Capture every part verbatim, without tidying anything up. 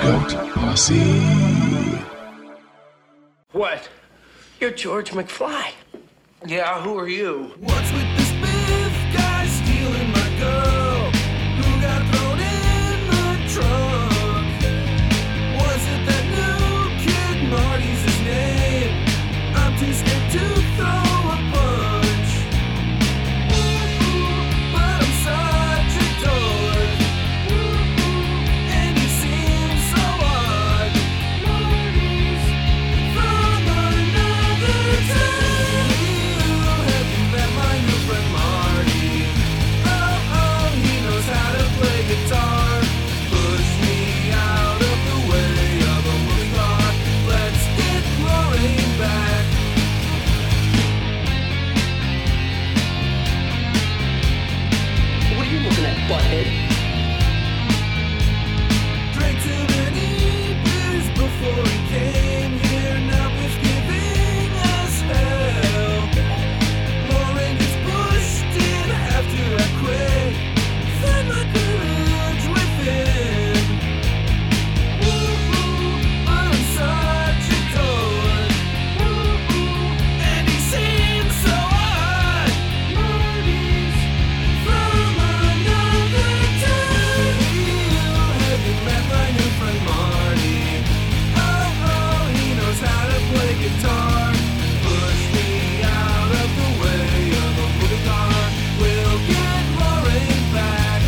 Scout Posse. What? You're George McFly. Yeah, who are you? What's with this Biff guy stealing my girl? Who got thrown in the trunk? Was it that new kid? Marty's his name. I'm too scared to throw a punch. But I'm such a dork. And he seems so odd. Marty's from another time. Have you met my new friend Marty? Oh, oh, he knows how to play guitar. Push me out of the way of a moving car. Let's get roaring back. What are you looking at, butthead? Drank too many beers before he came here. Now Biff's giving us hell. Lauren gets pushed in after I quit. Find my courage within. Woo-hoo, but I'm such a dork. Woo-hoo, and he seems so odd. Marty's from another time. Have you met my new friend Marty? Oh, oh, he knows how to play guitar. Push me out of the way of a moving car. We'll get roaring back.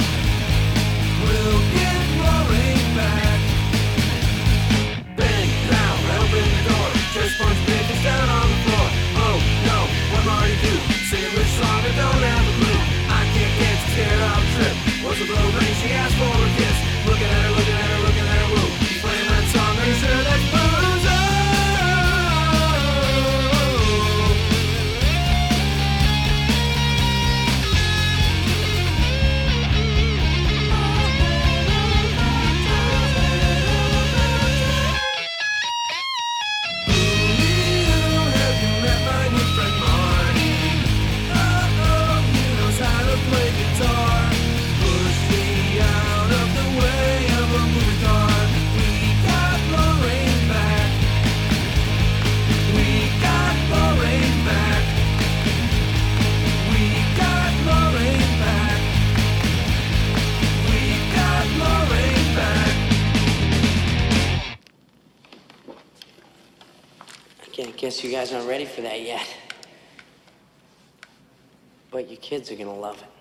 We'll get roaring back. Bang, pow, I open the door. Just punch Biff down on the floor. Oh no, what Marty do? Sing which song? I don't have a clue. I can't get scared, I'll trip. What's the blow ring? She asked for a kiss. Looking at her, looking at her, looking at her, woo. He's playing that song, are you sure that's Bozo? Have you met my new friend Marty? Oh, oh, he knows how to play guitar. Push me out of the way of a moving car. We got Lorraine back. We got Lorraine back. We got Lorraine back. We got Lorraine back. I guess you guys aren't ready for that yet. But your kids are gonna love it.